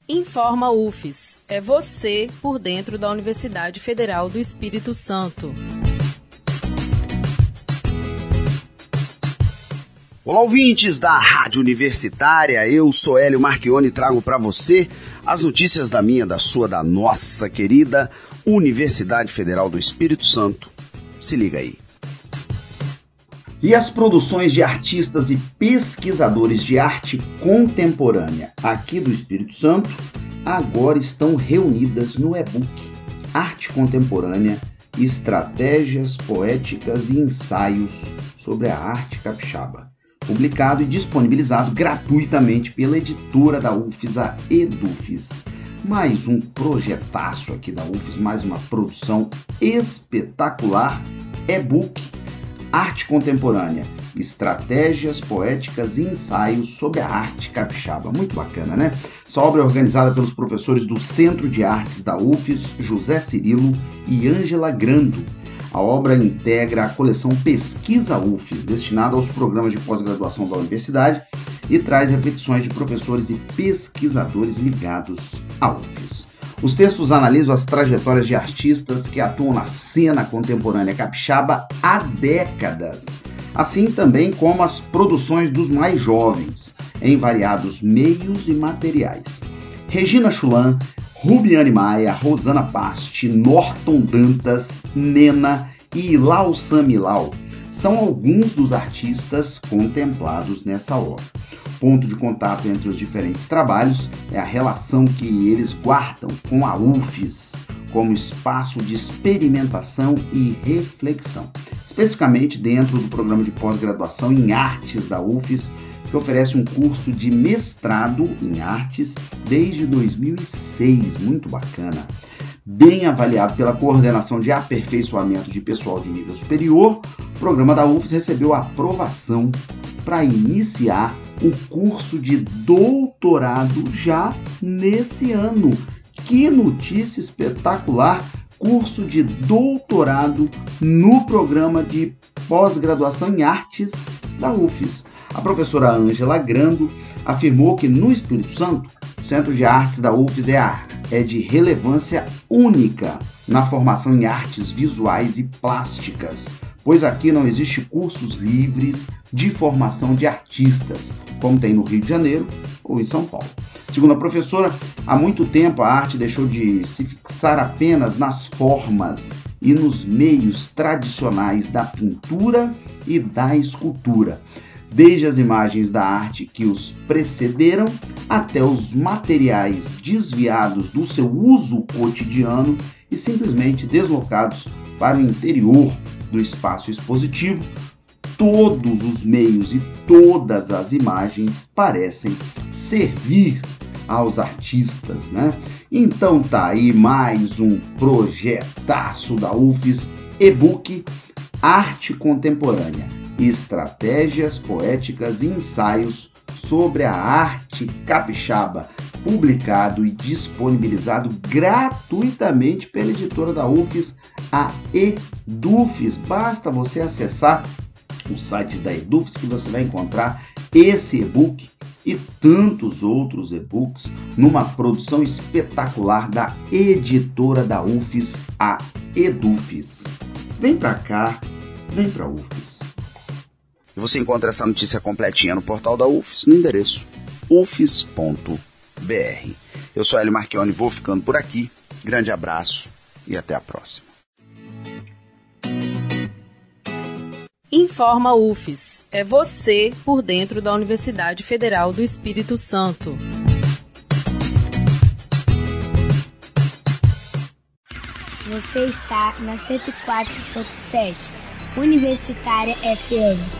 Informa UFES. É você por dentro da Universidade Federal do Espírito Santo. Olá, ouvintes da Rádio Universitária. Eu sou Hélio Marchione e trago para você as notícias da minha, da sua, da nossa querida Universidade Federal do Espírito Santo. Se liga aí. E as produções de artistas e pesquisadores de arte contemporânea aqui do Espírito Santo agora estão reunidas no e-book Arte Contemporânea, Estratégias Poéticas e Ensaios sobre a Arte Capixaba, publicado e disponibilizado gratuitamente pela editora da UFES, a EDUFES. Mais um projetaço aqui da UFES, mais uma produção espetacular, e-book Arte Contemporânea, Estratégias Poéticas e Ensaios sobre a Arte Capixaba. Muito bacana, né? Essa obra é organizada pelos professores do Centro de Artes da UFES, José Cirilo e Ângela Grando. A obra integra a coleção Pesquisa UFES, destinada aos programas de pós-graduação da universidade, e traz reflexões de professores e pesquisadores ligados à UFES. Os textos analisam as trajetórias de artistas que atuam na cena contemporânea capixaba há décadas, assim também como as produções dos mais jovens, em variados meios e materiais. Regina Chulan, Rubiane Maia, Rosana Basti, Norton Dantas, Nena e Lau Samilau são alguns dos artistas contemplados nessa obra. Ponto de contato entre os diferentes trabalhos é a relação que eles guardam com a UFES como espaço de experimentação e reflexão, especificamente dentro do programa de pós-graduação em artes da UFES, que oferece um curso de mestrado em artes desde 2006, muito bacana. Bem avaliado pela Coordenação de Aperfeiçoamento de Pessoal de Nível Superior, o programa da UFES recebeu aprovação para iniciar o curso de doutorado já nesse ano. Que notícia espetacular! Curso de doutorado no programa de pós-graduação em artes da UFES. A professora Ângela Grando afirmou que no Espírito Santo, o Centro de Artes da UFES é de relevância única na formação em artes visuais e plásticas, pois aqui não existe cursos livres de formação de artistas, como tem no Rio de Janeiro ou em São Paulo. Segundo a professora, há muito tempo a arte deixou de se fixar apenas nas formas e nos meios tradicionais da pintura e da escultura, desde as imagens da arte que os precederam até os materiais desviados do seu uso cotidiano e simplesmente deslocados para o interior do espaço expositivo. Todos os meios e todas as imagens parecem servir aos artistas, né? Então tá aí mais um projetaço da UFES, e-book Arte Contemporânea, Estratégias Poéticas e Ensaios sobre a Arte Capixaba, publicado e disponibilizado gratuitamente pela editora da UFES, a EDUFES. Basta você acessar o site da EDUFES que você vai encontrar esse e-book e tantos outros e-books numa produção espetacular da editora da UFES, a EDUFES. Vem pra cá, vem pra UFES. E você encontra essa notícia completinha no portal da UFES, no endereço ufes.br. Eu sou Hélio Marchione, vou ficando por aqui. Grande abraço e até a próxima. Informa UFES. É você por dentro da Universidade Federal do Espírito Santo. Você está na 104.7, Universitária FM.